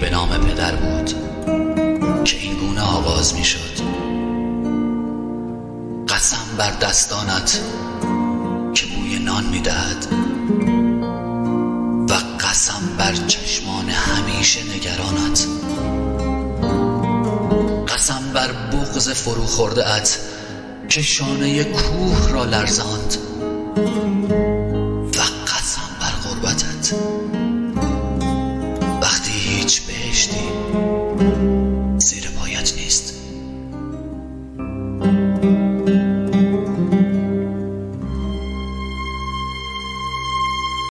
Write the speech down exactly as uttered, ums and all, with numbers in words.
به نام پدر بود که این گونه آغاز می شد: قسم بر دستانت که بوی نان می دهد و قسم بر چشمان همیشه نگرانت، قسم بر بغض فرو خورده ات که شانه کوه را لرزاند و قسم بر غربتت وقتی هیچ بهشتی زیر